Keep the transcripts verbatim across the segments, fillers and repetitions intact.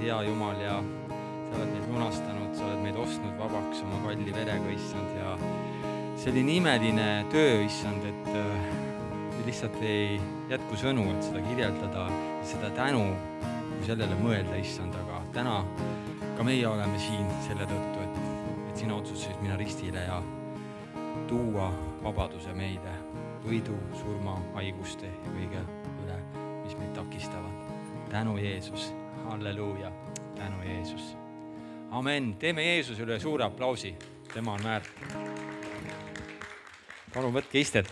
hea Jumal ja sa oled meid lunastanud, sa oled meid ostnud vabaks oma kalli verega, issand, ja see oli nii imeline töö, issand, et lihtsalt ei jätku sõnu, et seda kirjeldada ja seda tänu kui sellele mõelda, issand, aga täna ka meie oleme siin selle tõttu, et, et sina otsustasid minna ristile ja tuua vabaduse meile, võidu, surma, haiguste ja kõige üle, mis meid takistavad. Tänu Jeesus, halleluuja, tänu Jeesus. Amen, teeme Jeesusele suure aplausi, tema on väärt. Palun võtke istet.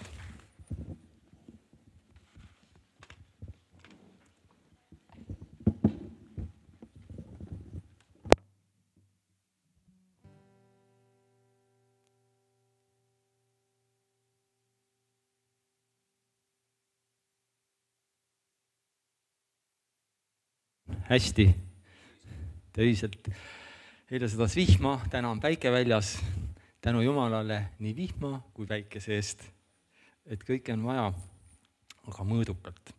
Hästi, töiselt. Eile sadas vihma, täna on päike väljas. Tänu Jumalale nii vihma kui päike seest, et kõike on vaja, aga mõõdukalt.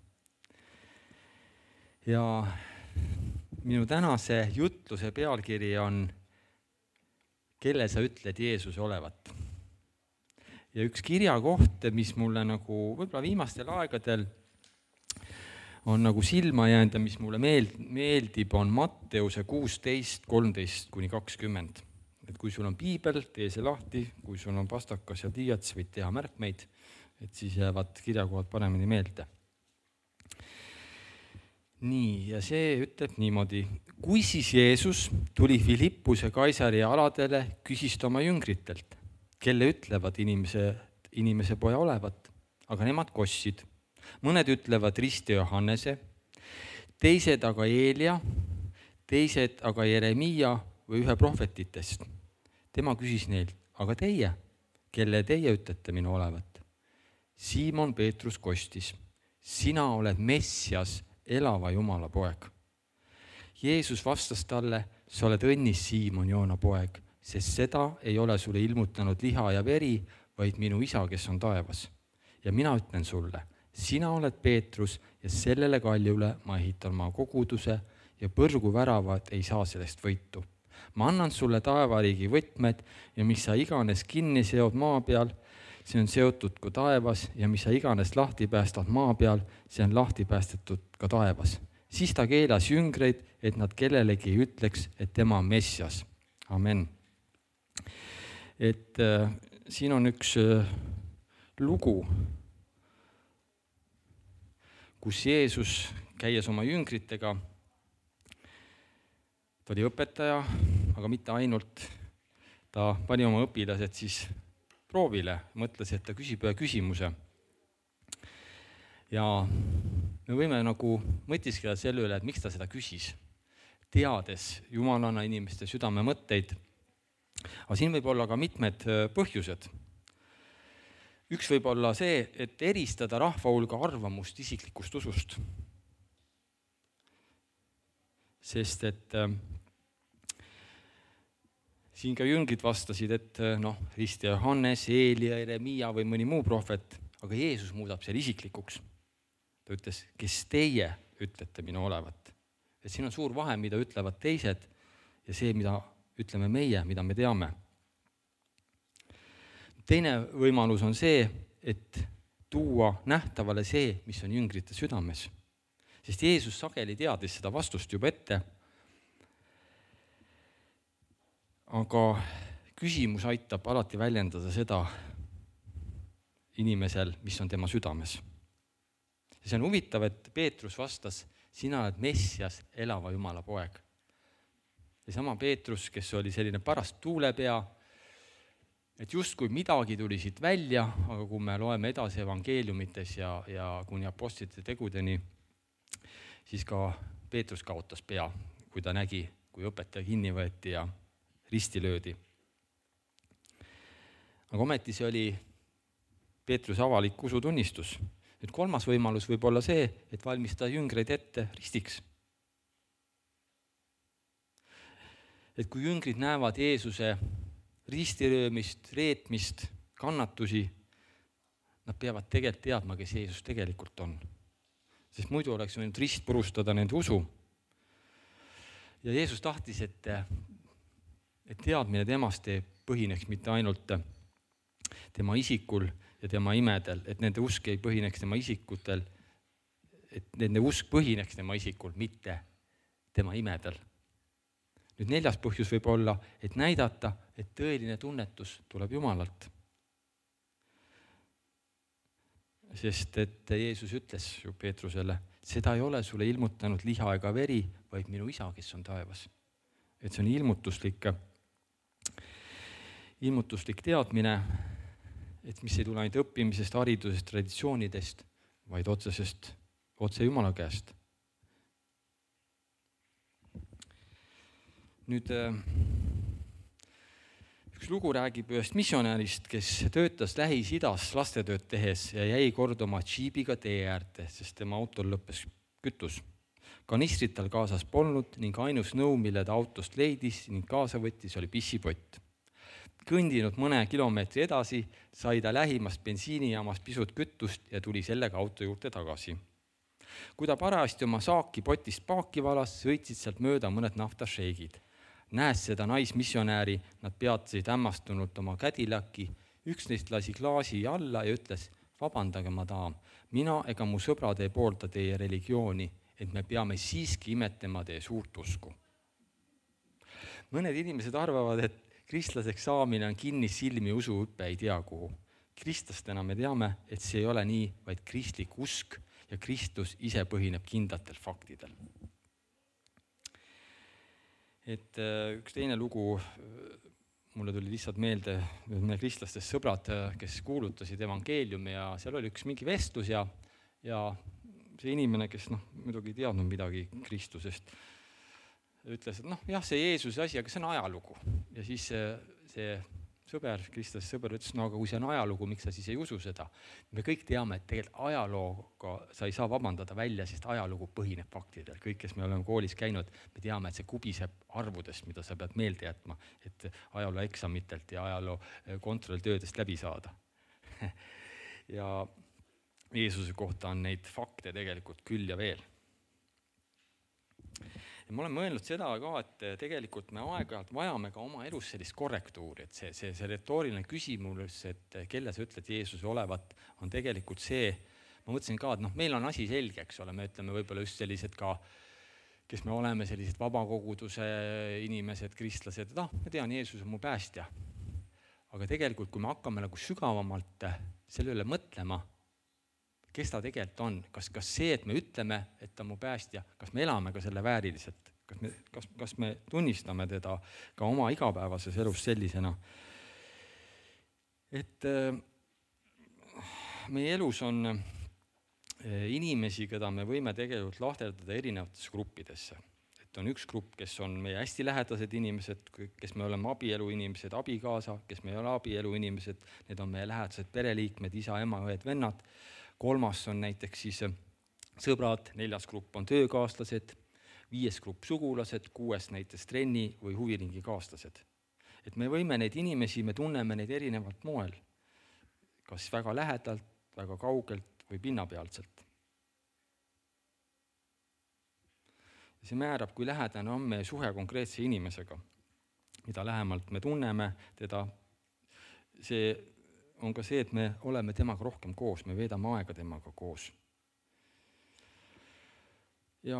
Ja minu tänase jutluse pealkiri on Kelle sa ütled Jeesuse olevat. Ja üks kirjakoht, mis mulle nagu võib-olla viimastel aegadel on nagu silma jäänud ja mis mulle meeldib, on Matteuse kuusteist, kolmteist kuni kakskümmend. Et kui sul on piibel, tee see lahti, kui sul on pastakas ja tiiats, võid teha märkmeid, et siis jäävad kirjakohad paremini meelde. Nii, ja see ütleb niimoodi. Kui siis Jeesus tuli Filippuse Kaisaria aladele, küsis ta oma jüngritelt, kelle ütlevad inimese, inimese poja olevat, aga nemad kossid. Mõned ütlevad Risti Johannese, teised aga Eelia, teised aga Jeremia või ühe prohvetitest. Tema küsis neilt, aga teie, kelle teie ütlete minu olevat? Siimon Peetrus kostis, sina oled Messias, elava Jumala poeg. Jeesus vastas talle, sa oled õnnis, Siimon, Joona poeg, sest seda ei ole sulle ilmutanud liha ja veri, vaid minu isa, kes on taevas. Ja mina ütlen sulle, sina oled Peetrus ja sellele kaljule ma ehitan maa koguduse ja põrgu väravad ei saa sellest võitu. Ma annan sulle taevariigi võtmed ja mis sa iganes kinni seod maa peal, see on seotud ka taevas ja mis sa iganes lahti päästad maa peal, see on lahti päästetud ka taevas. Siis ta keelas jüngreid, et nad kellelegi ei ütleks, et tema on Messias. Amen. Et äh, siin on üks äh, lugu, kus Jeesus käies oma jüngritega, ta oli õpetaja, aga mitte ainult, ta pani oma õpilased siis proovile, mõtles, et ta küsib ühe küsimuse. Ja me võime nagu mõtiskeda selle üle, et miks ta seda küsis, teades Jumalana inimeste südame mõtteid. Aga siin võib olla ka mitmed põhjused. Üks võib olla see, et eristada rahva hulga arvamust isiklikust usust. Sest et äh, siin ka jüngrid vastasid, et noh, Risti Johannes, Eelia, Jeremia või mõni muu prohvet, aga Jeesus muudab selle isiklikuks. Ta ütles, kes teie ütlete minu olevat. Et siin on suur vahe, mida ütlevad teised ja see, mida ütleme meie, mida me teame. Teine võimalus on see, et tuua nähtavale see, mis on jüngrite südames. Sest Jeesus sageli teadis seda vastust juba ette. Aga küsimus aitab alati väljendada seda inimesel, mis on tema südames. Ja see on huvitav, et Peetrus vastas, sina oled Messias, elava Jumala poeg. Ja sama Peetrus, kes oli selline parast tuulepea, et just kui midagi tuli siit välja, aga kui me loeme edasi evangeeliumites ja, ja kuni apostlite tegudeni, siis ka Peetrus kaotas pea, kui ta nägi, kui õpetaja kinni võeti ja risti löödi. Aga ometi see oli Peetruse avalik usutunnistus. Nüüd kolmas võimalus võib olla see, et valmistada jüngreid ette ristiks. Et kui jüngrid näevad Jeesuse ristiröömist, reetmist, kannatusi, nad peavad tegelikult teadma, kes Jeesus tegelikult on. Sest muidu oleks võinud rist purustada nende usu. ja Jeesus tahtis, et, et teadmine temast ei põhineks mitte ainult tema isikul ja tema imedel, et nende usk ei põhineks tema isikutel, et nende usk põhineks tema isikul, mitte tema imedel. Nüüd neljas põhjus võib olla, et näidata, et tõeline tunnetus tuleb Jumalalt. Sest et Jeesus ütles ju Peetrusele, seda ei ole sulle ilmutanud liha ega veri, vaid minu isa, kes on taevas. Et see on ilmutuslik, ilmutuslik teadmine, et mis ei tule ainult õppimisest, haridusest, traditsioonidest, vaid otsesest, otse Jumala käest. Nüüd üks lugu räägib ühest missionärist, kes töötas Lähis-Idas lastetööd tehes ja jäi kord oma džiibiga tee äärde, sest tema autol lõppes kütus. Kanistrit tal kaasas polnud ning ainus nõu, mille ta autost leidis ning kaasa võttis, oli pissipott. Kõndinud mõne kilomeetri edasi, sai ta lähimast bensiinijaamas pisut kütust ja tuli sellega auto juurde tagasi. Kui ta parajasti oma saaki potist paaki valas, sõitsid sealt mööda mõned naftašeigid. Näes seda naismissionääri, nad peatasid hämmastunult oma kädilaki, üks neist lasi klaasi alla ja ütles, vabandage, madam, mina ega mu sõbrad ei poolda teie religiooni, et me peame siiski imetama teie suurt usku. Mõned inimesed arvavad, et kristlaseks saamine on kinni silmi usuõppe ei tea kuhu. Kristlastena me teame, et see ei ole nii, vaid kristlik usk ja Kristus ise põhineb kindlatel faktidel. Et üks teine lugu, mulle tuli lihtsalt meelde, mõne kristlastest sõbrad, kes kuulutasid evangeeliumi ja seal oli üks mingi vestlus ja, ja see inimene, kes noh, muidugi ei teadnud midagi Kristusest, ütles, et noh, jah, see Jeesuse asi, aga see on ajalugu. Ja siis see, see sõber, kristlaste sõber ütles, no aga kui see on ajalugu, miks sa siis ei usu seda? Me kõik teame, et tegelikult ajalooga sa ei saa vabandada välja, sest ajalugu põhineb faktidel. Kõik, kes me oleme koolis käinud, me teame, et see kubiseb arvudest, mida sa pead meelde jätma, et ajaloo eksamitelt ja ajaloo kontrolltöödest läbi saada. Ja Jeesuse kohta on neid fakte tegelikult küll ja veel. Ja ma olen mõelnud seda ka, et tegelikult me aeg-ajalt vajame ka oma elus sellist korrektuuri, et see, see, see retooriline küsimus, et kelle sa ütled Jeesuse olevat, on tegelikult see, ma mõtlesin ka, et noh, meil on asi selge, eks ole, me ütleme võib-olla just sellised ka, kes me oleme sellised vabakoguduse inimesed, kristlased, et ah, ma tean, Jeesus on mu päästja. Aga tegelikult, kui me hakkame nagu sügavamalt selle üle mõtlema, kes ta tegelikult on, kas, kas see, et me ütleme, et ta on mu päästja, kas me elame ka selle vääriliselt, kas me, kas, kas me tunnistame teda ka oma igapäevases elus sellisena. Et äh, meie elus on äh, inimesi, keda me võime tegelikult lahterdada erinevatesse gruppidesse. Et on üks grupp, kes on meie hästi lähedased inimesed, kes me oleme abielu inimesed, abikaasa, kes me ei ole abielu inimesed, need on meie lähedased pereliikmed, isa, ema, õed, vennad. Kolmas on näiteks siis sõbrad, neljas grupp on töökaaslased, viies grupp sugulased, kuues näiteks trenni või huviringi kaaslased. Et me võime neid inimesi, me tunneme neid erinevalt moel, kas väga lähedalt, väga kaugelt või pinnapealselt. See määrab, kui lähedane on meie suhe konkreetse inimesega, mida lähemalt me tunneme teda, see on ka see, et me oleme temaga rohkem koos, me veedame aega temaga koos. Ja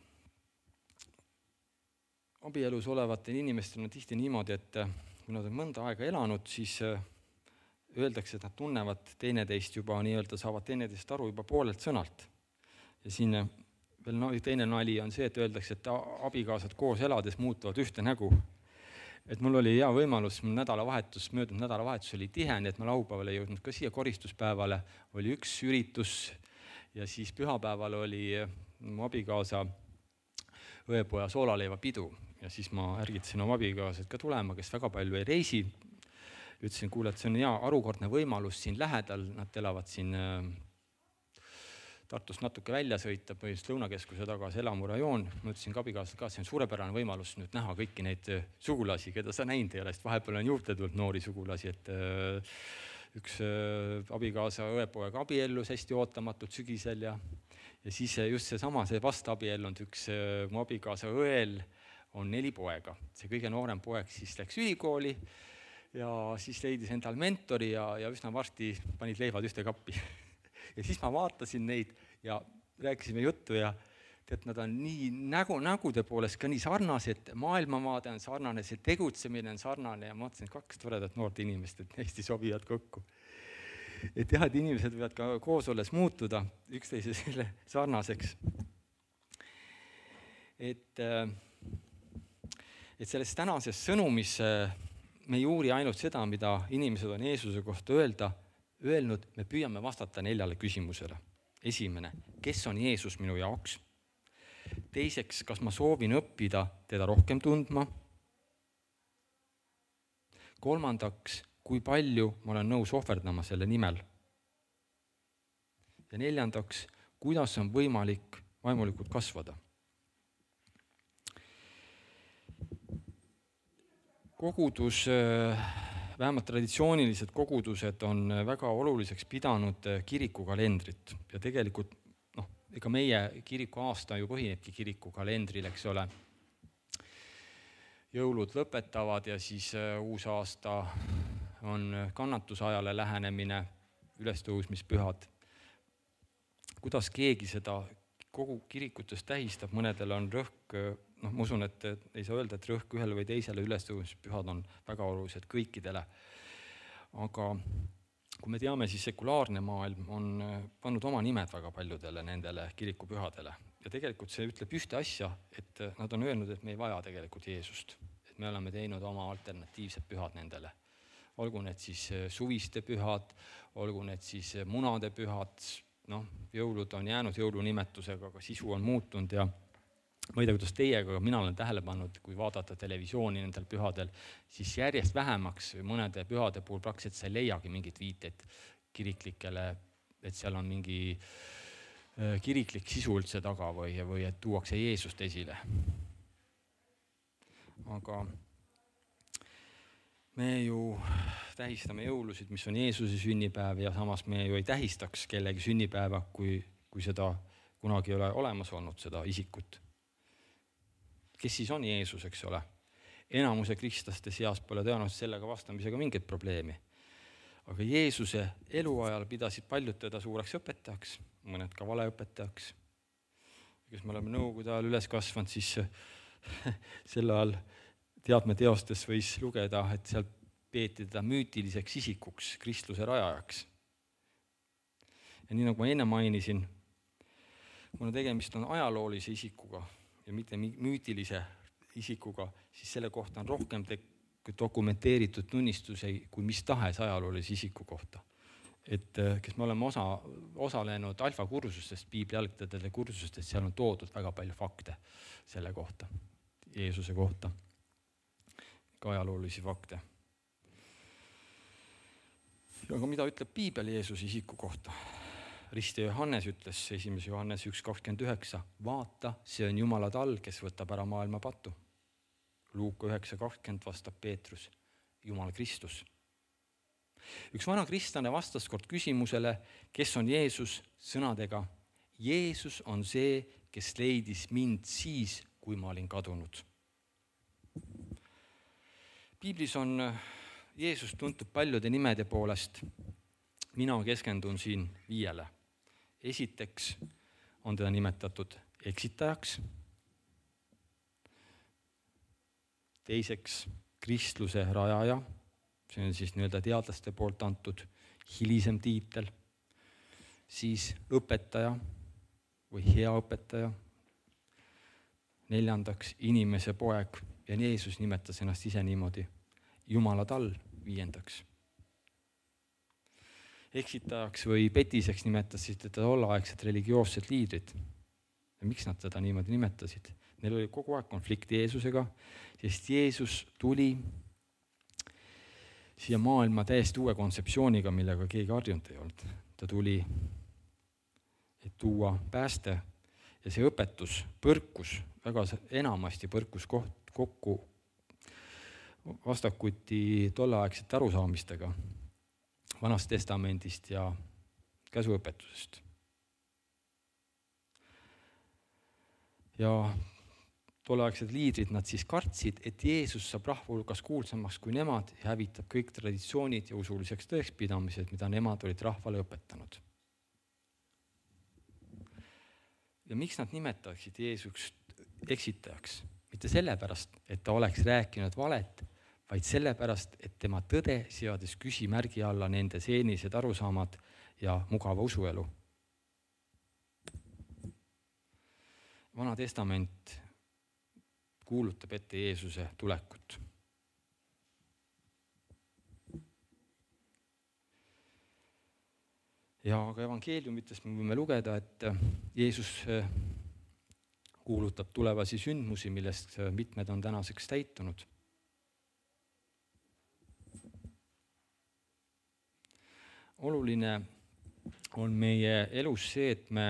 abielus olevatel inimestel on tihti niimoodi, et kui nad on mõnda aega elanud, siis öeldakse, et nad tunnevad teineteist juba nii-öelda, saavad teineteist aru juba poolelt sõnalt. Ja siin veel teine nali on see, et öeldakse, et abikaasad koos elades muutuvad ühte nägu. Et mul oli hea võimalus, mul nädalavahetus, möödunud nädalavahetus oli tihe, nii et ma laupäeval ei jõudnud ka siia koristuspäevale, oli üks üritus ja siis pühapäeval oli mu abikaasa õepoja soolaleiva pidu ja siis ma ärgitasin oma abikaasad ka tulema, kes väga palju ei reisi. Ütlesin, kuule, et see on hea arukordne võimalus siin lähedal, nad elavad siin Tartust natuke välja sõita, põhiliselt Lõunakeskuse tagas elamurajoon. Ma ütlesin ka abikaasad ka, see on suurepärane võimalus nüüd näha kõiki neid sugulasi, keda sa näinud ei ole, sest vahepeal on juurde tulnud noori sugulasi, et üks abikaasa õepoega abiellus hästi ootamatult sügisel ja, ja siis just see sama, see vast abiellunud üks mu abikaasa õel on neli poega. See kõige noorem poeg siis läks ülikooli ja siis leidis endal mentori ja, ja üsna varsti panid leivad ühte kappi. Ja siis ma vaatasin neid ja rääkisime juttu ja tead, nad on nii nägu, nägude poolest ka nii sarnased, maailmavaade on sarnane, see tegutsemine on sarnane ja ma vaatasin kaks toredat noort inimest, et hästi sobivad kokku. Et jah, et inimesed võivad ka koos olles muutuda üksteisele sarnaseks. Et, et selles tänases sõnumis me ei uuri ainult seda, mida inimesed on Jeesuse kohta öelda, öelnud, me püüame vastata neljale küsimusele. Esimene, kes on Jeesus minu jaoks? Teiseks, kas ma soovin õppida teda rohkem tundma? Kolmandaks, kui palju ma olen nõus ohverdama selle nimel? Ja neljandaks, kuidas on võimalik vaimulikult kasvada? Kogudus, vähemalt traditsioonilised kogudused on väga oluliseks pidanud kirikukalendrit ja tegelikult noh, ega meie kiriku aasta ju põhinebki kirikukalendril, eks ole. Jõulud lõpetavad ja siis uus aasta on kannatusajale lähenemine, ülestõusmispühad. Kuidas keegi seda kogu kirikutes tähistab, mõnedel on rõhk, noh, ma usun, et ei saa öelda, et rõhk ühele või teisele ülestõusmispühad on väga olulised kõikidele. Aga kui me teame, siis sekulaarne maailm on pannud oma nimed väga paljudele nendele kirikupühadele. Ja tegelikult see ütleb ühte asja, et nad on öelnud, et me ei vaja tegelikult Jeesust. Et me oleme teinud oma alternatiivsed pühad nendele. Olgu need siis suviste pühad, olgu need siis munade pühad, noh, jõulud on jäänud jõulunimetusega, aga sisu on muutunud ja ma ei tea, kuidas teiega, aga mina olen tähele pannud, kui vaadata televisiooni nendel pühadel, siis järjest vähemaks mõnede pühade puhul praktiliselt sa ei leiagi mingit viiteid kiriklikele, et seal on mingi kiriklik sisu üldse taga või, või et tuuakse Jeesust esile. Aga me ju tähistame jõulusid, mis on Jeesuse sünnipäev ja samas me ju ei tähistaks kellegi sünnipäeva, kui, kui seda kunagi ei ole olemas olnud, seda isikut. Kes siis on Jeesus, eks ole? Enamuse kristlaste seas pole tõenäoliselt sellega vastamisega mingit probleemi. Aga Jeesuse eluajal pidasid paljud teda suureks õpetajaks, mõned ka valeõpetajaks. Kes me oleme nõukogude ajal üles kasvanud, siis sel ajal teadme teostes võis lugeda, et seal peeti teda müütiliseks isikuks, kristluse rajajaks. Ja nii nagu ma enne mainisin, kuna tegemist on ajaloolise isikuga ja mitte müütilise isikuga, siis selle kohta on rohkem te- dokumenteeritud tunnistusi kui mis tahes ajaloolise isiku kohta. Et kes me oleme osa, osalenud alfakursustest, piibli algtõdede kursustest, seal on toodud väga palju fakte selle kohta, Jeesuse kohta. Ka ajaloolisi fakte. Aga mida ütleb piibel Jeesuse isiku kohta? Ristja Johannes ütles esimese Johannes üks kakskümmend üheksa, vaata, see on Jumala tall, kes võtab ära maailma patu. Luuka üheksa kakskümmend vastab Peetrus, Jumal Kristus. Üks vana kristlane vastas kord küsimusele, kes on Jeesus, sõnadega, Jeesus on see, kes leidis mind siis, kui ma olin kadunud. Piiblis on Jeesus tuntud paljude nimede poolest. Mina keskendun siin viiele. Esiteks on teda nimetatud eksitajaks. Teiseks kristluse rajaja. See on siis nii-öelda teadlaste poolt antud hilisem tiitel. Siis õpetaja või hea õpetaja. Neljandaks inimese poeg. Ja Jeesus nimetas ennast ise niimoodi. Jumala tall, viiendaks. Eksitajaks või petiseks nimetasid teda tolleaegset religioossed liidrid. Ja miks nad teda niimoodi nimetasid? Neil oli kogu aeg konflikt Jeesusega, sest Jeesus tuli siia maailma täiesti uue kontseptsiooniga, millega keegi harjunud ei olnud. Ta tuli, et tuua pääste ja see õpetus põrkus, väga enamasti põrkus koht, kokku vastakuti tolleaegsete arusaamistega Vanast testamendist ja käsuõpetusest. Ja tolleaegsed liidrid, nad siis kartsid, et Jeesus saab rahva hulgas kuulsamaks kui nemad ja hävitab kõik traditsioonid ja usuliseks tõekspidamised, mida nemad olid rahvale õpetanud. Ja miks nad nimetaksid Jeesust eksitajaks? Mitte sellepärast, et ta oleks rääkinud valet, vaid sellepärast, et tema tõde seadis küsimärgi alla nende seenised arusaamad ja mugava usuelu. Vana testament kuulutab ette Jeesuse tulekut. Ja ka evangeeliumitest me võime lugeda, et Jeesus kuulutab tulevasi sündmusi, millest mitmed on tänaseks täitunud. Oluline on meie elus see, et me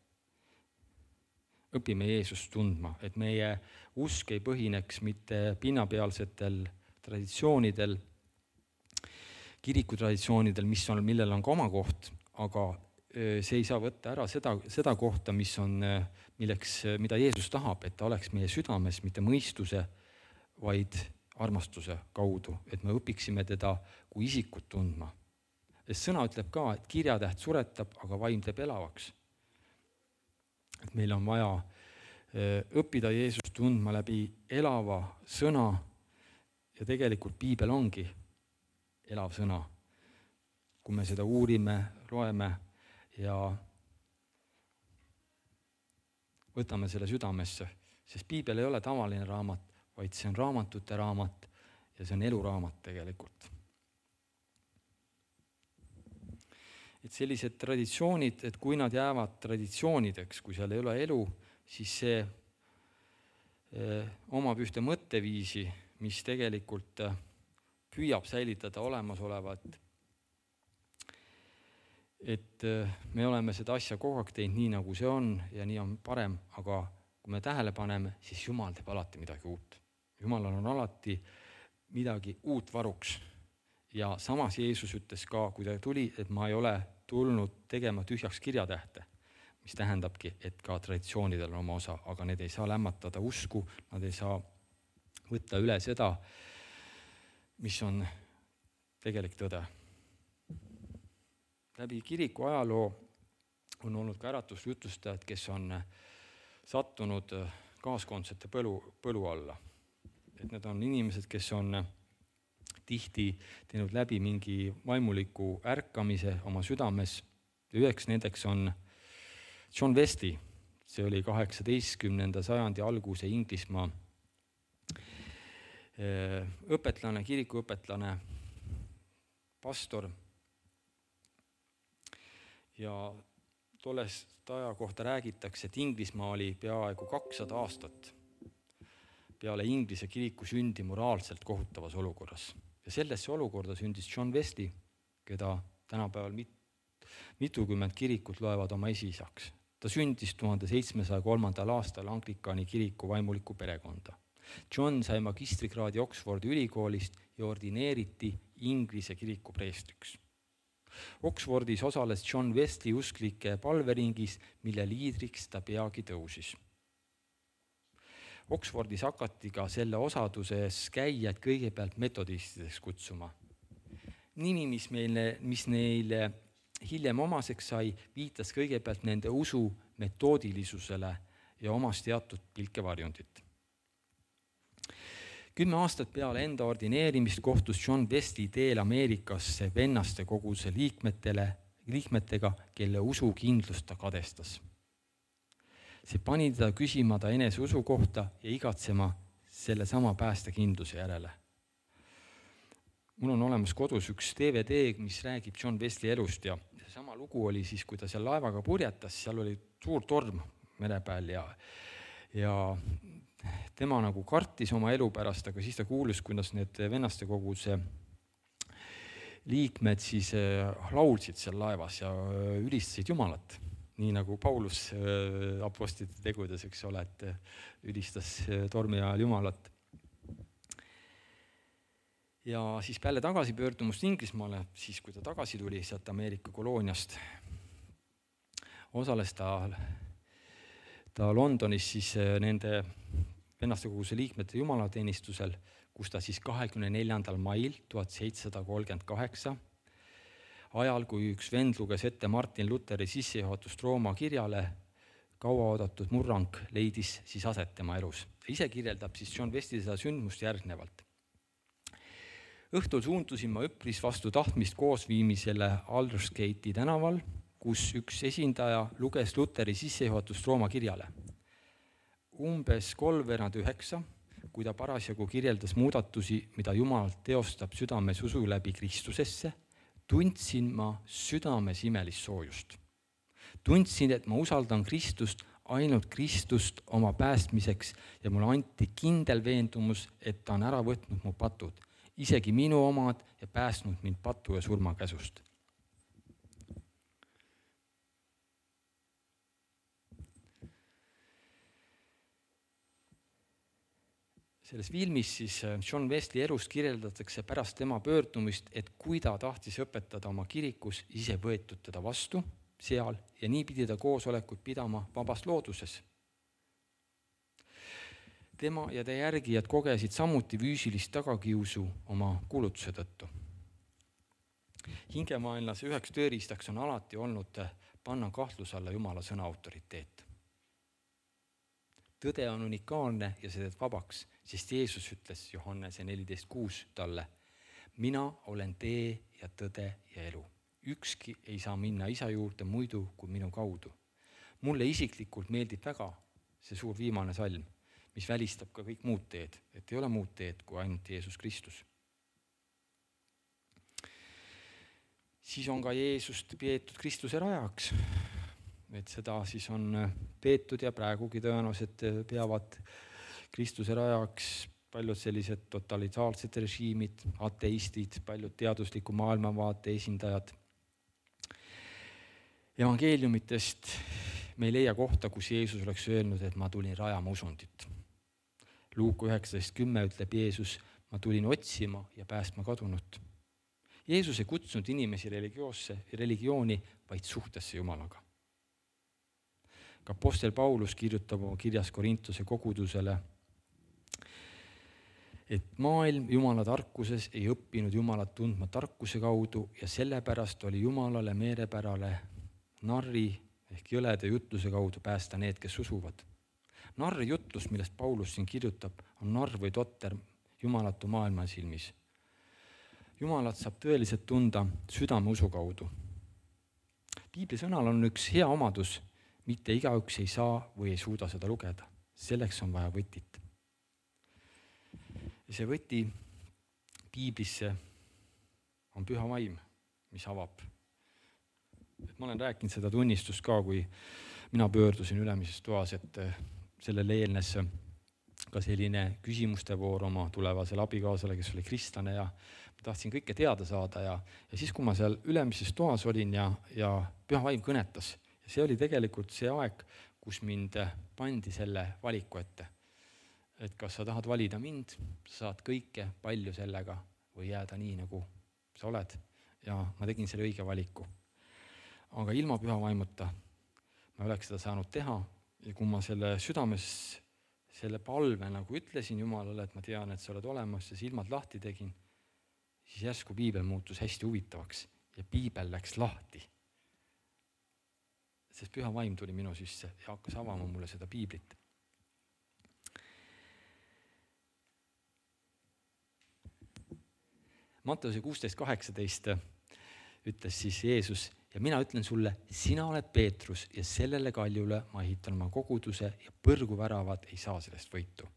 õpime Jeesust tundma, et meie usk ei põhineks mitte pinnapealsetel traditsioonidel, kirikutraditsioonidel, mis on, millel on ka oma koht, aga see ei saa võtta ära seda, seda kohta, mis on, milleks, mida Jeesus tahab, et ta oleks meie südames mitte mõistuse, vaid armastuse kaudu, et me õpiksime teda kui isikut tundma. Sest sõna ütleb ka, et kirjatäht suretab, aga vaim teeb elavaks. Et meil on vaja õppida Jeesust tundma läbi elava sõna ja tegelikult piibel ongi elav sõna. Kui me seda uurime, loeme ja võtame selle südamesse, sest piibel ei ole tavaline raamat, vaid see on raamatute raamat ja see on eluraamat tegelikult. Et sellised traditsioonid, et kui nad jäävad traditsioonideks, kui seal ei ole elu, siis see eh, omab ühte mõtteviisi, mis tegelikult püüab säilitada olemasolevat. Et eh, me oleme seda asja kogu aeg teinud nii, nagu see on ja nii on parem, aga kui me tähele paneme, siis Jumal teeb alati midagi uut. Jumalal on alati midagi uut varuks. Ja samas Jeesus ütles ka, kui ta tuli, et ma ei ole tulnud tegema tühjaks kirjatähte, mis tähendabki, et ka traditsioonidel on oma osa, aga need ei saa lämmatada usku, nad ei saa võtta üle seda, mis on tegelik tõde. Läbi kiriku ajaloo on olnud ka äratusjutlustajad, kes on sattunud kaaskondsete põlu, põlu alla. Et need on inimesed, kes on tihti teinud läbi mingi vaimuliku ärkamise oma südames. Üheks nendeks on John Wesley, see oli kaheksateistkümnenda sajandi alguse Inglismaa õpetlane, kirikuõpetlane, pastor. Ja tollest aja kohta räägitakse, et Inglismaa oli peaaegu kakssada aastat peale Inglise kiriku sündi moraalselt kohutavas olukorras. Ja sellesse olukorda sündis John Wesley, keda tänapäeval mit, mitukümmend kirikut loevad oma esiisaks. Ta sündis tuhande seitsmesaja kolmandal aastal Anglikani kiriku vaimuliku perekonda. John sai magistrikraadi Oxfordi ülikoolist ja ordineeriti Inglise kiriku preestriks. Oxfordis osales John Wesley usklike palveringis, mille liidriks ta peagi tõusis. Oxfordis hakati ka selle osaduses käijad kõigepealt metodistideks kutsuma. Nimi, mis, meile, mis neile hiljem omaseks sai, viitas kõigepealt nende usu metoodilisusele ja omas teatud pilkevarjundit. Kümme aastat peale enda ordineerimist kohtus John Wesley teel Ameerikasse vennaste koguse liikmetele, liikmetega, kelle usukindlust ta kadestas. See pani teda küsima ta enese usu kohta ja igatsema selle sama päästekindluse järele. Mul on olemas kodus üks D V D, mis räägib John Wesley elust ja sama lugu oli siis, kui ta seal laevaga purjetas, seal oli suur torm mere peal ja, ja tema nagu kartis oma elu pärast, aga siis ta kuulis, kuidas need vennaste koguse liikmed siis laulsid seal laevas ja ülistasid Jumalat. Nii nagu Paulus apostlite tegudes, eks ole, et ülistas tormi ajal Jumalat. Ja siis peale tagasi pöördumust Inglismaale, siis kui ta tagasi tuli sealt Ameerika kolooniast, osales ta, ta Londonis siis nende vennastekoguse liikmete jumalateenistusel, kus ta siis kahekümne neljandal mail tuhat seitsesada kolmkümmend kaheksa, ajal, kui üks vend luges ette Martin Luteri sissejuhatust Rooma kirjale, kauaoodatud murrang leidis siis aset tema elus. Ise kirjeldab siis John Wesley seda sündmust järgnevalt. Õhtul suundusin ma üpris vastu tahtmist koosviimisele Aldersgate'i tänaval, kus üks esindaja luges Luteri sissejuhatust Rooma kirjale. Umbes kolmveerand üheksa, kui ta parasjagu kirjeldas muudatusi, mida Jumal teostab südames usu läbi Kristusesse, tundsin ma südames imelist soojust. Tundsin, et ma usaldan Kristust, ainult Kristust oma päästmiseks ja mulle anti kindel veendumus, et ta on ära võtnud mu patud, isegi minu omad ja päästnud mind patu ja surma käsust. Selles filmis siis John Wesley elust kirjeldatakse pärast tema pöördumist, et kui ta tahtis õpetada oma kirikus, ise võetud teda vastu seal ja nii pidi ta koosolekuid pidama vabas looduses. Tema ja ta järgijad kogesid samuti füüsilist tagakiusu oma kuulutuse tõttu. Hingemaailmas üheks tööriistaks on alati olnud panna kahtlus alla Jumala sõna autoriteet. Tõde on unikaalne ja see teed vabaks, sest Jeesus ütles Johannese neliteist kuus talle, mina olen tee ja tõde ja elu. Ükski ei saa minna isa juurde muidu kui minu kaudu. Mulle isiklikult meeldib väga see suur viimane salm, mis välistab ka kõik muud teed, et ei ole muud teed kui ainult Jeesus Kristus. Siis on ka Jeesust peetud Kristuse rajaks. Et seda siis on peetud ja praegugi tõenäoliselt peavad Kristuse rajaks paljud sellised totalitaarsed režiimid, ateistid, paljud teadusliku maailmavaate esindajad. Evangeeliumitest me ei leia kohta, kus Jeesus oleks öelnud, et ma tulin rajama usundit. Luuka üheksateist kümme ütleb Jeesus, ma tulin otsima ja päästma kadunut. Jeesus ei kutsunud inimesi religioosse, religiooni, vaid suhtesse Jumalaga. Ka apostel Paulus kirjutab oma kirjas Korintuse kogudusele, et maailm Jumala tarkuses ei õppinud Jumalat tundma tarkuse kaudu ja sellepärast oli Jumalale meerepärale narri ehk jõlede jutluse kaudu päästa need, kes usuvad. Narri jutlus, millest Paulus siin kirjutab, on narr või totter Jumalatu maailma silmis. Jumalat saab tõeliselt tunda südame usu kaudu. Piibli sõnal on üks hea omadus, mitte igaüks ei saa või ei suuda seda lugeda. Selleks on vaja võtit. Ja see võti Piiblisse on püha vaim, mis avab. Et ma olen rääkinud seda tunnistust ka, kui mina pöördusin ülemises toas, et sellele eelnes ka selline küsimuste voor oma tulevasele abikaasale, kes oli kristlane ja ma tahtsin kõike teada saada ja, ja siis, kui ma seal ülemises toas olin ja, ja püha vaim kõnetas, ja see oli tegelikult see aeg, kus mind pandi selle valiku ette. Et kas sa tahad valida mind, sa saad kõike palju sellega või jääda nii, nagu sa oled. Ja ma tegin selle õige valiku. Aga ilma püha vaimuta ma oleks seda saanud teha ja kui ma selle südames selle palve nagu ütlesin Jumalale, et ma tean, et sa oled olemas ja silmad lahti tegin, siis järsku piibel muutus hästi huvitavaks ja piibel läks lahti. Sest püha vaim tuli minu sisse ja hakkas avama mulle seda piiblit. Matteuse kuusteist kaheksateist ütles siis Jeesus, ja mina ütlen sulle, sina oled Peetrus ja sellele kaljule ma ehitan oma koguduse ja põrguväravad ei saa sellest võitu.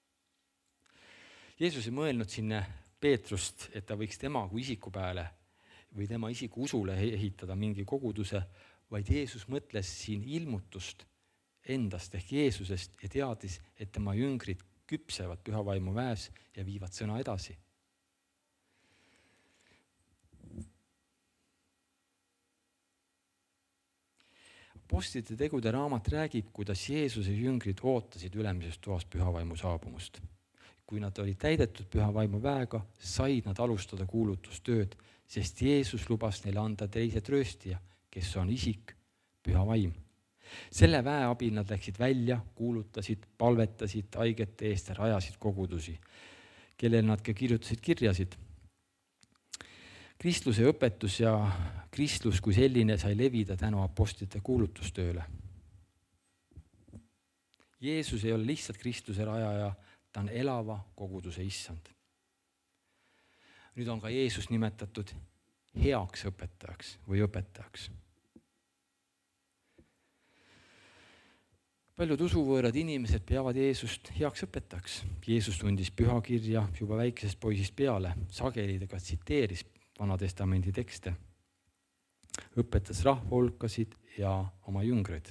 Jeesus ei mõelnud sinna Peetrust, et ta võiks tema kui isiku peale või tema isiku usule ehitada mingi koguduse, vaid Jeesus mõtles siin ilmutust endast ehk Jeesusest ja teadis, et tema jüngrid küpsevad püha vaimu väes ja viivad sõna edasi. Apostlite tegude raamat räägib, kuidas Jeesuse jüngrid ootasid ülemises toas püha vaimu saabumust. Kui nad olid täidetud püha vaimu väega, said nad alustada kuulutustööd, sest Jeesus lubas neile anda teise trööstija, kes on isik, püha vaim. selle väe abil nad läksid välja, kuulutasid, palvetasid haigete eest ja rajasid kogudusi, kellel nad ka kirjutasid kirjasid. Kristluse õpetus ja kristlus kui selline sai levida tänu apostlite kuulutustööle. Jeesus ei ole lihtsalt kristluse rajaja, ta on elava koguduse issand. Nüüd on ka Jeesus nimetatud heaks õpetajaks või õpetajaks. Paljud usuvõõrad inimesed peavad Jeesust heaks õpetajaks. Jeesus tundis pühakirja juba väikesest poisist peale, sageli ta ka tsiteeris Vanatestamendi tekste, õpetas rahva hulkasid ja oma jüngreid.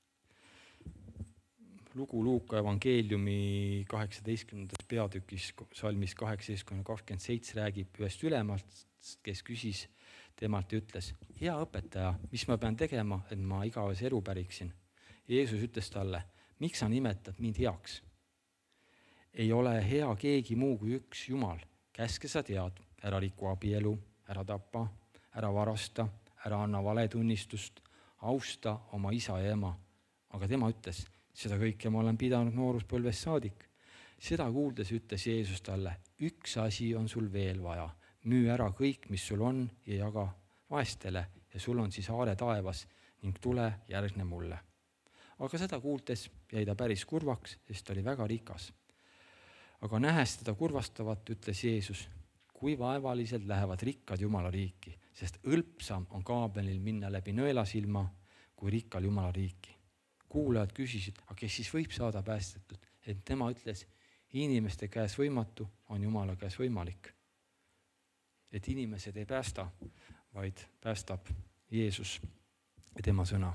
Lugu Luuka evangeeliumi kaheksateistkümnendas peatükis salmis kaheksateist kakskümmend seitse räägib ühest ülemalt, kes küsis temalt ja ütles, hea õpetaja, mis ma pean tegema, et ma igavese elu päriksin? Jeesus ütles talle, miks sa nimetad mind heaks? Ei ole hea keegi muu kui üks Jumal. Käske sa tead, ära riku abielu, ära tapa, ära varasta, ära anna valetunnistust, austa oma isa ja ema. Aga tema ütles, seda kõike ma olen pidanud nooruspõlvest saadik. Seda kuuldes ütles Jeesus talle, üks asi on sul veel vaja. Müü ära kõik, mis sul on ja jaga vaestele ja sul on siis aare taevas ning tule järgne mulle. Aga seda kuultes jäi ta päris kurvaks, sest ta oli väga rikas. Aga nähes teda kurvastavat, ütles Jeesus, kui vaevaliselt lähevad rikkad Jumala riiki, sest õlpsam on Kaabelil minna läbi nõelasilma kui rikkal Jumala riiki. Kuulajad küsisid, aga kes siis võib saada päästetud? Et tema ütles, inimeste käes võimatu on Jumala käes võimalik. Et inimesed ei päästa, vaid päästab Jeesus ja tema sõna.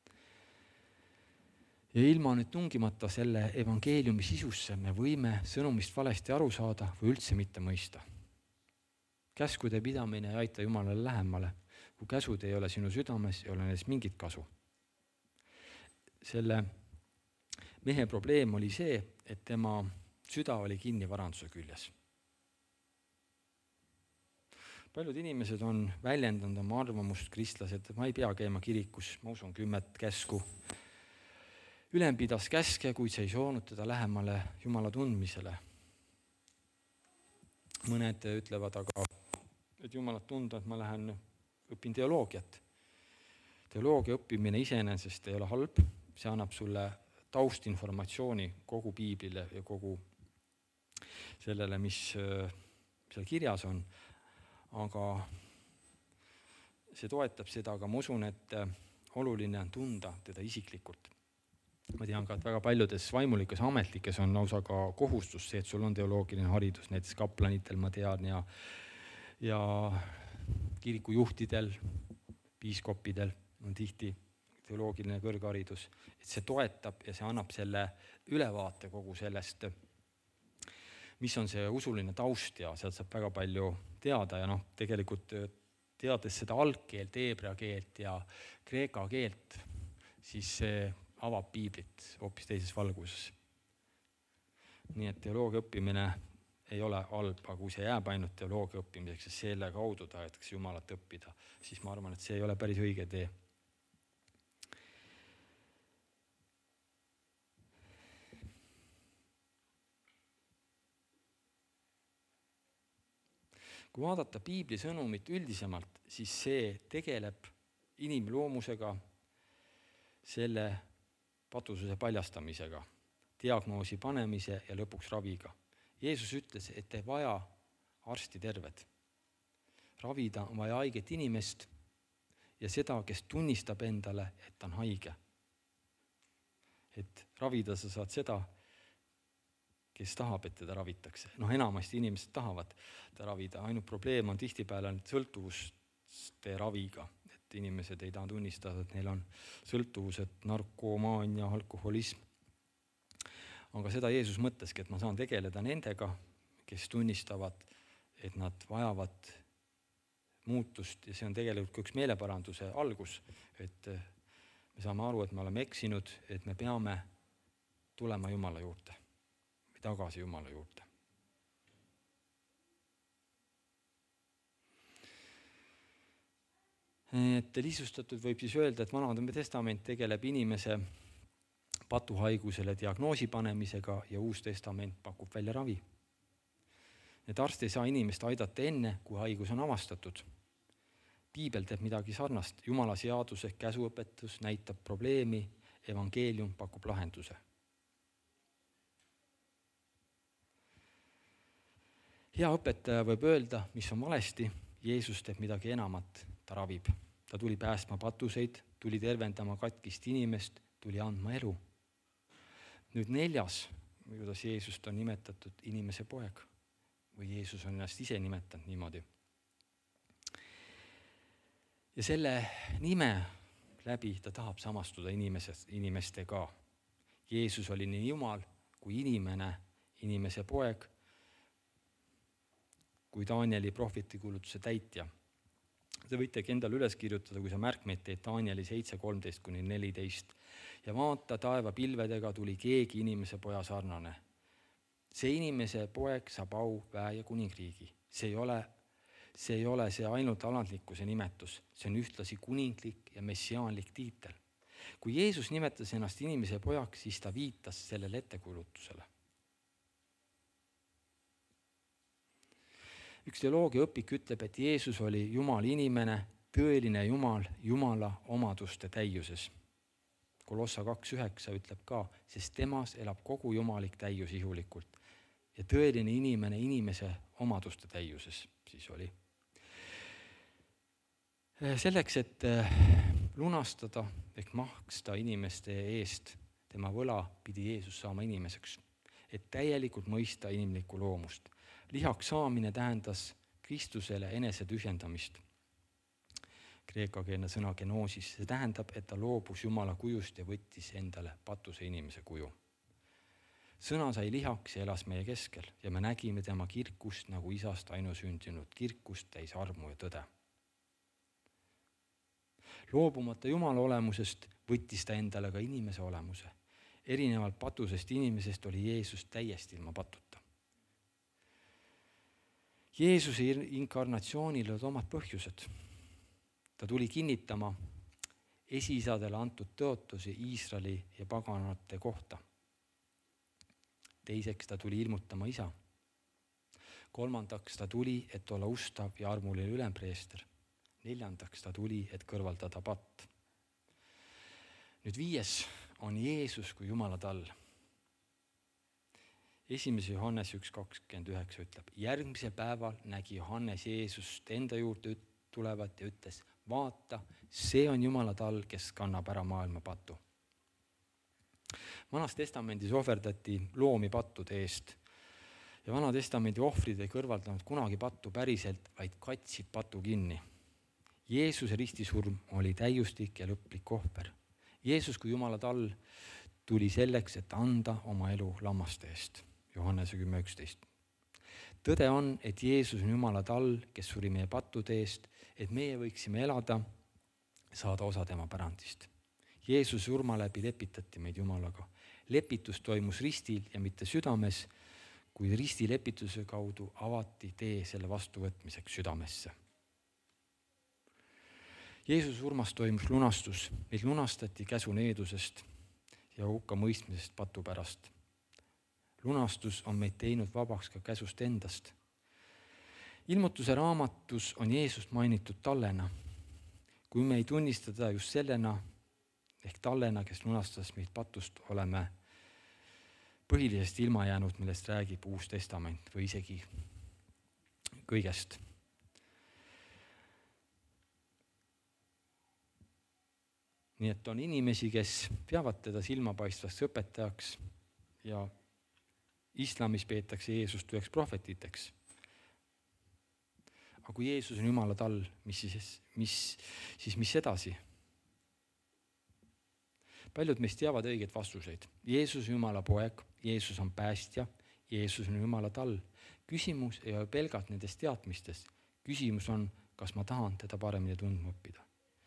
Ja ilma nüüd tungimata selle evangeeliumi sisusse me võime sõnumist valesti aru saada või üldse mitte mõista. Käskude pidamine ei aita Jumalale lähemale, kui käsud ei ole sinu südames, ei ole neist mingit kasu. Selle mehe probleem oli see, et tema süda oli kinni varanduse küljes. Paljud inimesed on väljendanud oma arvamust kristlased, et ma ei pea käima kirikus, ma usun kümmet käsku. Ülem pidas käske, kuid see ei soonud teda lähemale Jumala tundmisele. Mõned ütlevad aga, et Jumalat tunda, et ma lähen õpin teoloogiat. Teoloogia õppimine iseenesest ei ole halb, see annab sulle taustinformatsiooni kogu piiblile ja kogu sellele, mis seal kirjas on. Aga see toetab seda, aga ma usun, et oluline on tunda teda isiklikult. Ma tean ka, et väga paljudes vaimulikes ametlikes on lausa ka kohustus see, et sul on teoloogiline haridus, näiteks kaplanitel ma tean ja, ja kirikujuhtidel, piiskoppidel on tihti teoloogiline kõrgharidus, et see toetab ja see annab selle ülevaate kogu sellest, mis on see usuline taust ja sealt saab väga palju teada ja noh, tegelikult teades seda algkeelt, heebrea keelt ja kreeka keelt, siis see avab piiblit hoopis teises valguses. Nii et teoloogia õppimine ei ole halb, aga kui see jääb ainult teoloogia õppimiseks ja selle kaudu tahetakse Jumalat õppida, siis ma arvan, et see ei ole päris õige tee. Kui vaadata piibli sõnumit üldisemalt, siis see tegeleb inimloomusega, selle patususe paljastamisega, diagnoosi panemise ja lõpuks raviga. Jeesus ütles, et ei vaja arsti terved. Ravida on vaja haiget inimest ja seda, kes tunnistab endale, et ta on haige. Et ravida sa saad seda, kes tahab, et teda ravitakse. Noh, enamasti inimesed tahavad ta ravida. Ainult probleem on tihtipeale sõltuvuste raviga. Et inimesed ei taha tunnistada, et neil on sõltuvused, narkomaania, alkoholism. Aga seda Jeesus mõtleski, et ma saan tegeleda nendega, kes tunnistavad, et nad vajavad muutust ja see on tegelikult üks meeleparanduse algus, et me saame aru, et me oleme eksinud, et me peame tulema Jumala juurde või tagasi Jumala juurde. et lihtsustatud võib siis öelda, et Vana Testament tegeleb inimese patuhaigusele diagnoosi panemisega ja Uus Testament pakub välja ravi. Et arst ei saa inimest aidata enne, kui haigus on avastatud. Piibel teeb midagi sarnast. Jumala seadus ehk käsuõpetus näitab probleemi, evangeelium pakub lahenduse. Hea õpetaja võib öelda, mis on valesti, Jeesus teeb midagi enamat, ta ravib. Ta tuli päästma patuseid, tuli tervendama katkist inimest, tuli andma elu. Nüüd neljas, kuidas Jeesust on nimetatud inimese poeg või Jeesus on ennast ise nimetanud niimoodi. Ja selle nime läbi ta tahab samastuda inimesest, inimestega. Jeesus oli nii Jumal kui inimene, inimese poeg, kui Danieli prohvetikuulutuse täitja. Te võitegi endale üles kirjutada, kui sa märkmeid teed Danieli seitse kolmteist kuni neliteist. Ja vaata, taeva pilvedega tuli keegi inimese poja sarnane. See inimese poeg saab au, väe ja kuningriigi. See ei ole, see ei ole see ainult alandlikkuse nimetus. See on ühtlasi kuninglik ja messiaanlik tiitel. Kui Jeesus nimetas ennast inimese pojaks, siis ta viitas sellele ettekulutusele. Üks teoloogia õpik ütleb, et Jeesus oli Jumal inimene, tõeline Jumal, Jumala omaduste täiuses. Kolossa kaks üheksa ütleb ka, sest temas elab kogu jumalik täius ihulikult ja tõeline inimene inimese omaduste täiuses siis oli. Selleks, et lunastada ehk maksta inimeste eest tema võla, pidi Jeesus saama inimeseks, et täielikult mõista inimlikku loomust. Lihaks saamine tähendas Kristusele enese tühjendamist. Kreekakeelne sõna genoosis, see tähendab, et ta loobus Jumala kujust ja võttis endale patuse inimese kuju. Sõna sai lihaks ja elas meie keskel ja me nägime tema kirkust nagu isast ainusündinud, kirkust täis armu ja tõde. Loobumata Jumala olemusest võttis ta endale ka inimese olemuse. Erinevalt patusest inimesest oli Jeesus täiesti ilma patuta. Jeesuse inkarnatsioonil olid omad põhjused. Ta tuli kinnitama esiisadele antud tõotusi Iisraeli ja paganate kohta. Teiseks ta tuli ilmutama isa. Kolmandaks ta tuli, et olla ustav ja armuline ülempreester. Neljandaks ta tuli, et kõrvaldada patt. Nüüd viies on Jeesus kui Jumala tall. Esimese Johannes üks kakskümmend üheksa ütleb, järgmisel päeval nägi Johannes Jeesust enda juurde tulevat ja ütles, vaata, see on Jumala tall, kes kannab ära maailma patu. Vanas testamendis ohverdati loomi pattude eest ja Vana testamendi ohvrid ei kõrvaldanud kunagi pattu päriselt, vaid katsid patu kinni. Jeesuse ristisurm oli täiustik ja lõplik ohver. Jeesus kui Jumala tall tuli selleks, et anda oma elu lammaste eest. Johannese kümme üksteist. Tõde on, et Jeesus on Jumala tall, kes suri meie pattude eest, et meie võiksime elada, saada osa tema pärandist. Jeesuse surma läbi lepitati meid Jumalaga. Lepitus toimus ristil ja mitte südames, kuid risti lepituse kaudu avati tee selle vastuvõtmiseks südamesse. Jeesuse surmas toimus lunastus, meid lunastati käsu needusest ja hukka mõistmisest patu pärast. Lunastus on meid teinud vabaks ka käsust endast. Ilmutuse raamatus on Jeesust mainitud tallena. Kui me ei tunnista teda just sellena, ehk tallena, kes lunastas meid patust, oleme põhilisest ilma jäänud, millest räägib Uus Testament või isegi kõigest. Nii et on inimesi, kes peavad teda silmapaistvaks õpetajaks ja islamis peetakse Jeesust üheks prohvetiteks. Aga kui Jeesus on Jumala tall, mis siis, mis, siis mis edasi? Paljud meist teavad õigeid vastuseid. Jeesus on Jumala poeg, Jeesus on päästja, Jeesus on Jumala tall. Küsimus ei ole pelgalt nendest teadmistest. Küsimus on, kas ma tahan teda paremini tundma õppida.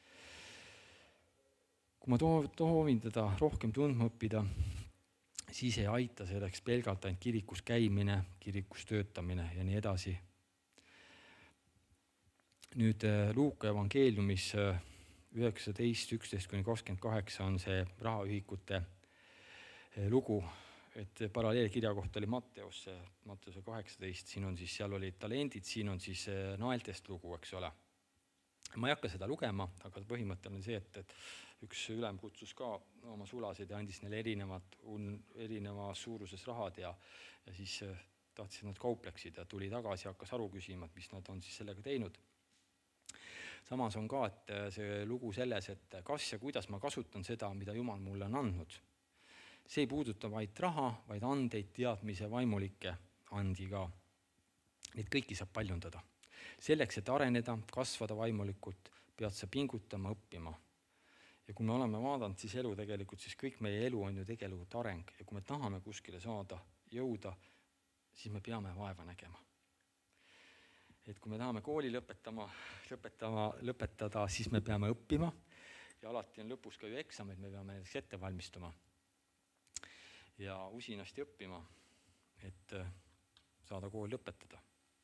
Kui ma toovin teda rohkem tundma õppida, siis ei aita selleks pelgalt ainult kirikus käimine, kirikus töötamine ja nii edasi. nüüd Luuka evangeeliumis üheksateist, üksteist kuni kakskümmend kaheksa on see rahaühikute lugu, et paralleelkirja kohta oli Matteus, Matteuse kaheksateist, siin on siis, seal olid talendid, siin on siis naeltest lugu, eks ole. Ma ei hakka seda lugema, aga põhimõte on see, et, et üks ülem kutsus ka oma sulasid ja andis neile erinevad, erineva suuruses rahad ja, ja siis tahtsid nad kaupleksid ja tuli tagasi ja hakkas aru küsima, mis nad on siis sellega teinud. Samas on ka, et see lugu selles, et kas ja kuidas ma kasutan seda, mida Jumal mulle on andnud. See ei puuduta vaid raha, vaid andeid, teadmise, vaimulikke andi ka. Neid kõiki saab paljundada. Selleks, et areneda, kasvada vaimulikult, pead sa pingutama, õppima. Ja kui me oleme vaadanud siis elu tegelikult, siis kõik meie elu on ju tegelikult areng. Ja kui me tahame kuskile saada, jõuda, siis me peame vaeva nägema. Et kui me tahame kooli lõpetama, lõpetama, lõpetada, siis me peame õppima. Ja alati on lõpus ka ju eksamid, me peame näiteks ette valmistuma. Ja usinasti õppima, et saada kool lõpetada.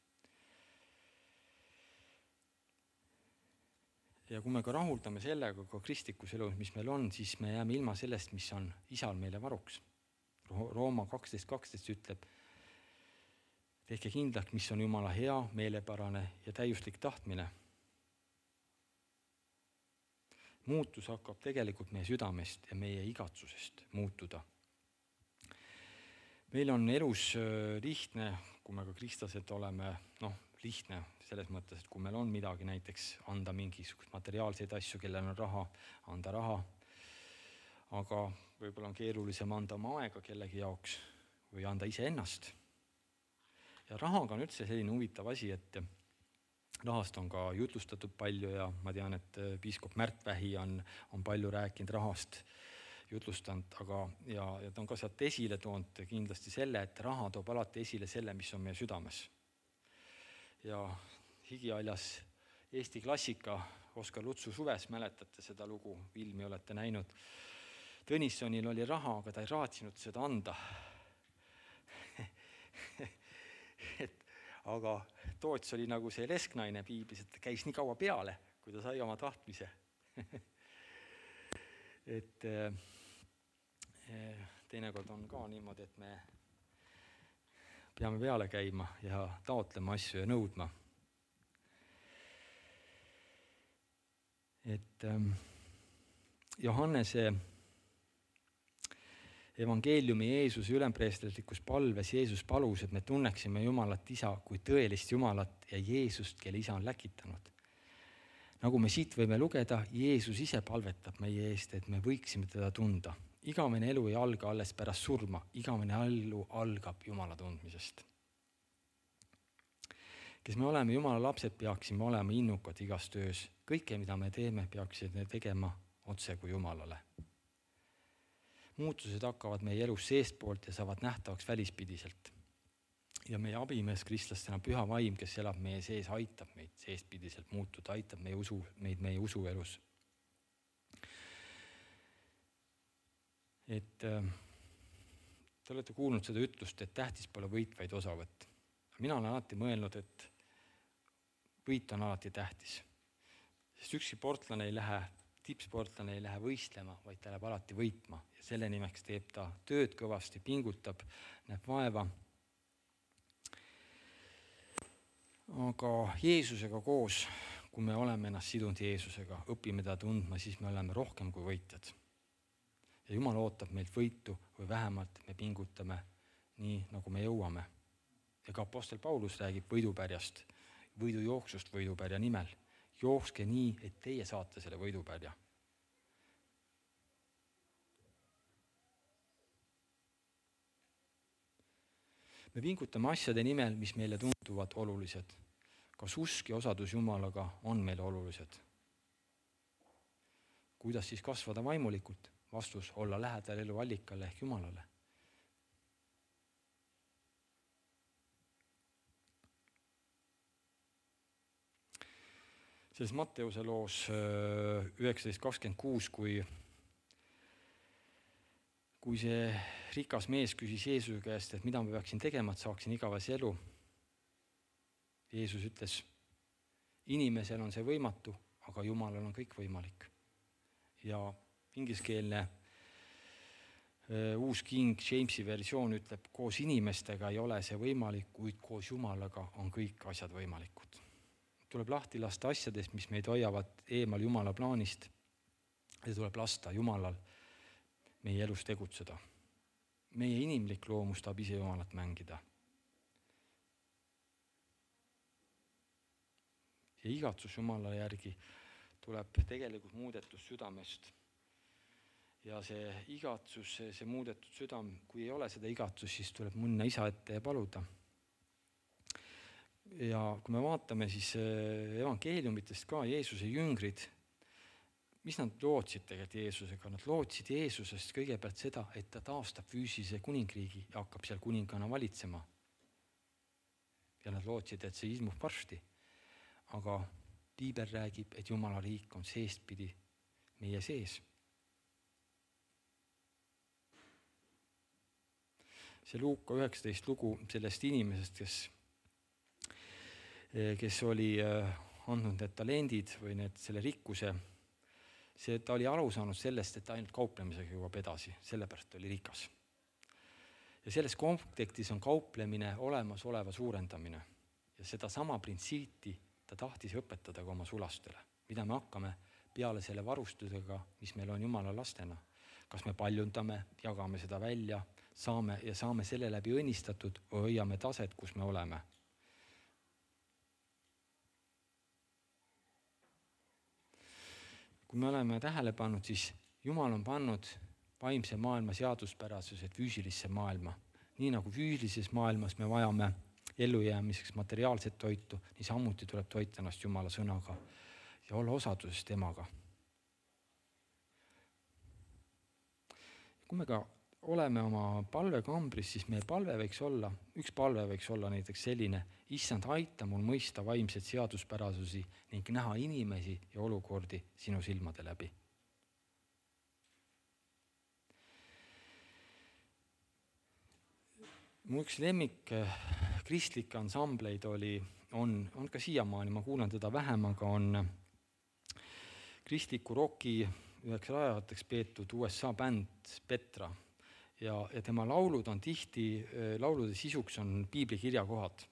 Ja kui me ka rahuldame sellega ka kristlikus elus, mis meil on, siis me jääme ilma sellest, mis on isal meile varuks. Rooma kaksteist kaksteist ütleb, tehke kindlaks, mis on Jumala hea, meelepärane ja täiuslik tahtmine. Muutus hakkab tegelikult meie südamest ja meie igatsusest muutuda. Meil on elus lihtne, kui me ka kristlased oleme, noh, lihtne selles mõttes, et kui meil on midagi, näiteks anda mingisugust materiaalseid asju, kellel on raha, anda raha, aga võib-olla on keerulisem anda oma aega kellegi jaoks või anda ise ennast. Ja rahaga on üldse selline huvitav asi, et rahast on ka jutlustatud palju ja ma tean, et piiskop Märt Vähi on, on palju rääkinud rahast, jutlustanud, aga ja, ja ta on ka sealt esile toonud kindlasti selle, et raha toob alati esile selle, mis on meie südames. Ja higialjas Eesti klassika Oskar Lutsu Suves, mäletate seda lugu, filmi olete näinud. Tõnissonil oli raha, aga ta ei raatsinud seda anda. et, aga Toots oli nagu see lesknaine piiblis, et ta käis nii kaua peale, kui ta sai oma tahtmise. et teinekord on ka niimoodi, et me peame peale käima ja taotlema asju ja nõudma. Et Johannese evangeeliumi Jeesuse ülempreestritlikus palves Jeesus palus, et me tunneksime Jumalat Isa kui tõelist Jumalat ja Jeesust, kelle Isa on läkitanud. Nagu me siit võime lugeda, Jeesus ise palvetab meie eest, et me võiksime teda tunda. Igavene elu ei alga alles pärast surma, igavene elu algab Jumala tundmisest. Kes me oleme Jumala lapsed, peaksime olema innukad igas töös. Kõike, mida me teeme, peaksime tegema otse kui Jumalale. Muutused hakkavad meie elus seestpoolt ja saavad nähtavaks välispidiselt. Ja meie abimees kristlastena püha vaim, kes elab meie sees, aitab meid seestpidiselt muutuda, aitab meie usu, meid meie usuelus. Et äh, te olete kuulnud seda ütlust, et tähtis pole võit, vaid osavõtt. Mina olen alati mõelnud, et võit on alati tähtis. Sest ükski sportlane ei lähe, tippsportlane ei lähe võistlema, vaid ta läheb alati võitma. Ja selle nimeks teeb ta tööd kõvasti, pingutab, näeb vaeva. Aga Jeesusega koos, kui me oleme ennast sidunud Jeesusega, õpime ta tundma, siis me oleme rohkem kui võitjad. Ja Jumal ootab meilt võitu või vähemalt me pingutame nii, nagu me jõuame. Ja ka apostel Paulus räägib võidupärjast, võidujooksust võidupärja nimel. Jookske nii, et teie saate selle võidupärja. Me pingutame asjade nimel, mis meile tunduvad olulised. Kas usk ja osadus Jumalaga on meile olulised? Kuidas siis kasvada vaimulikult? Vastus olla lähedal elu allikale ehk Jumalale. Selles Matteuse loos üheksateist kakskümmend kuus, kui, kui see rikas mees küsis Jeesuse käest, et mida ma peaksin tegema, et saaksin igavese elu. Jeesus ütles, inimesel on see võimatu, aga Jumalal on kõik võimalik. Ja ingliskeelne uus King Jamesi versioon ütleb, koos inimestega ei ole see võimalik, kuid koos Jumalaga on kõik asjad võimalikud. Tuleb lahti lasta asjadest, mis meid hoiavad eemal Jumala plaanist, ja tuleb lasta Jumalal meie elus tegutseda. Meie inimlik loomus tahab ise Jumalat mängida. Ja igatsus Jumala järgi tuleb tegelikult muudetus südamest. Ja see igatsus, see, see muudetud südam, kui ei ole seda igatsus, siis tuleb minna isa ette ja paluda. Ja kui me vaatame siis evangeeliumitest ka Jeesuse jüngrid, mis nad lootsid tegelikult Jeesusega? Nad lootsid Jeesusest kõigepealt seda, et ta taastab füüsilise kuningriigi ja hakkab seal kuningana valitsema. Ja nad lootsid, et see ilmub varsti. Aga Piibel räägib, et Jumala riik on seestpidi meie sees. See Luuka üheksateist lugu sellest inimesest, kes, kes oli andnud need talendid või need selle rikkuse, see, ta oli aru saanud sellest, et ta ainult kauplemisega jõuab edasi, sellepärast oli rikas. Ja selles kontekstis on kauplemine olemasoleva suurendamine. Ja seda sama printsiiti ta tahtis õpetada ka oma sulastele, mida me hakkame peale selle varustusega, mis meil on Jumala lastena. Kas me paljundame, jagame seda välja, saame ja saame selle läbi õnnistatud või hoiame taset, kus me oleme. Kui me oleme tähele pannud, siis Jumal on pannud vaimse maailma seaduspärasused füüsilisse maailma. Nii nagu füüsilises maailmas me vajame ellujäämiseks materiaalset toitu, nii samuti tuleb toita ennast Jumala sõnaga ja olla osaduses temaga. Kui me ka oleme oma palvekambris, siis meie palve võiks olla, üks palve võiks olla näiteks selline, issand, aita mul mõista vaimset seaduspärasusi ning näha inimesi ja olukordi sinu silmade läbi. Mu üks lemmik kristlikke ansambleid oli, on, on ka siiamaani, ma kuulan teda vähem, aga on kristliku roki üheks rajajateks peetud U S A bänd Petra. Ja, ja tema laulud on tihti, laulude sisuks on piibli kirjakohad.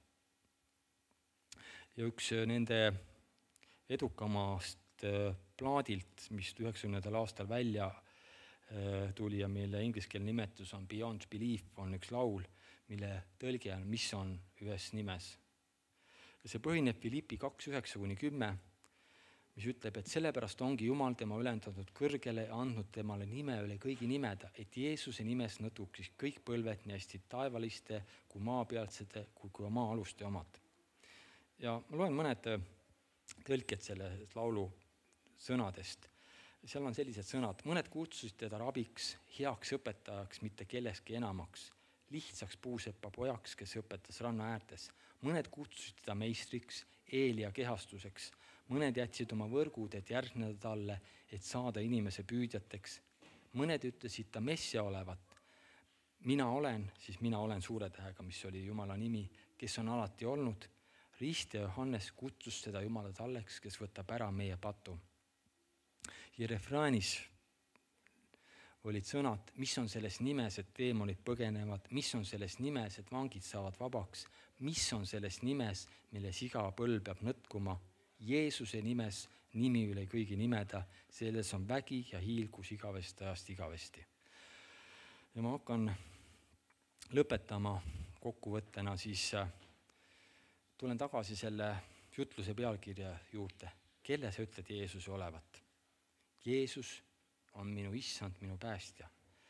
Ja üks nende edukamast plaadilt, mis üheksakümnendal aastal välja tuli ja mille ingliskeelne nimetus on Beyond Belief, on üks laul, mille tõlge on, mis on ühes nimes. Ja see põhineb Filippi kaks üheksa kuni kümme, mis ütleb, et sellepärast ongi Jumal tema ülendatud kõrgele ja andnud temale nime üle kõigi nimeda, et Jeesuse nimes nõtuksid kõik põlved, nii hästi taevaliste kui maapealsete kui ka maa-aluste omad. Ja ma loen mõned tõlked selle laulu sõnadest. Seal on sellised sõnad, mõned kutsusid teda rabiks, heaks õpetajaks, mitte kelleski enamaks, lihtsaks puusepa pojaks, kes õpetas ranna äärtes. Mõned kutsusid teda meistriks, Eelia kehastuseks, mõned jätsid oma võrgud, et järgneda talle, et saada inimese püüdjateks. Mõned ütlesid ta messia olevat. Mina olen, siis mina olen suure tähega, mis oli Jumala nimi, kes on alati olnud. Rist ja Johannes kutsus seda Jumala talleks, kes võtab ära meie patu. Ja refräänis olid sõnad, mis on selles nimes, et teemonid põgenevad, mis on selles nimes, et vangid saavad vabaks, mis on selles nimes, milles iga põlv peab nõtkuma, Jeesuse nimes, nimi üle kõigi nimeda, selles on vägi ja hiilgus igavest ajast igavesti. Ja ma hakkan lõpetama kokkuvõttena, siis tulen tagasi selle jutluse pealkirja juurde. Kelle sa ütled Jeesuse olevat? Jeesus on minu issand, minu päästja.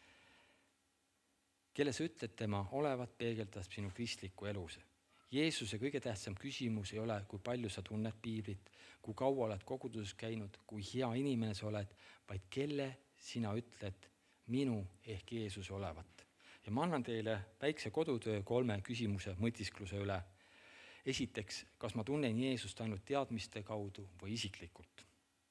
Kelle sa ütled tema olevat, peegeldas sinu kristliku eluse. Jeesuse kõige tähtsam küsimus ei ole, kui palju sa tunned piiblit, kui kaua oled koguduses käinud, kui hea inimene sa oled, vaid kelle sina ütled minu ehk Jeesuse olevat. Ja ma annan teile väikse kodutöö kolme küsimuse mõtiskluse üle. Esiteks, kas ma tunnen Jeesust ainult teadmiste kaudu või isiklikult?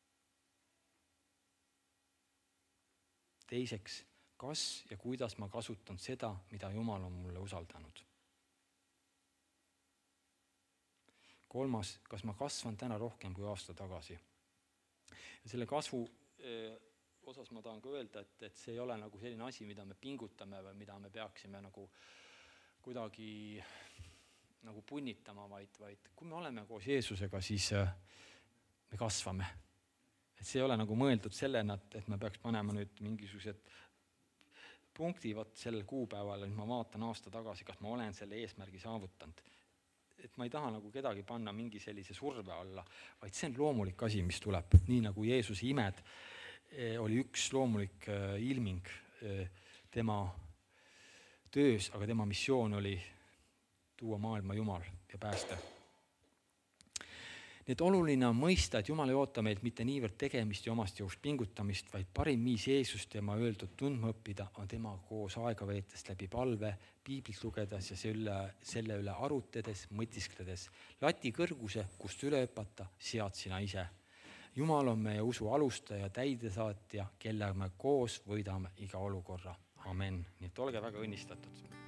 Teiseks, kas ja kuidas ma kasutan seda, mida Jumal on mulle usaldanud? kolmas, kas ma kasvan täna rohkem kui aasta tagasi. Ja selle kasvu eh, osas ma tahan ka öelda, et, et see ei ole nagu selline asi, mida me pingutame või mida me peaksime nagu kuidagi nagu punnitama, vaid, vaid kui me oleme koos Jeesusega, siis eh, me kasvame. Et see ei ole nagu mõeldud sellena, et, et me peaks panema nüüd mingisugused punkti, vot sellel kuupäeval, et ma vaatan aasta tagasi, kas ma olen selle eesmärgi saavutanud. Et ma ei taha nagu kedagi panna mingi sellise surve alla, vaid see on loomulik asi, mis tuleb. Nii nagu Jeesuse imed oli üks loomulik ilming tema töös, aga tema missioon oli tuua maailma Jumal ja päästa. Nii et oluline on mõista, et Jumal ei oota meilt mitte niivõrd tegemist ja omast jõust pingutamist, vaid parim viis Jeesust tema öeldud tundma õppida on tema koos aega veetest läbi palve, piiblit lugedes ja selle, selle üle arutades, mõtiskledes. Lati kõrguse, kust üle hüpata, sead sina ise. Jumal on meie usu alustaja, täidesaatja, kellega me koos võidame iga olukorra. Amen. Nii et olge väga õnnistatud.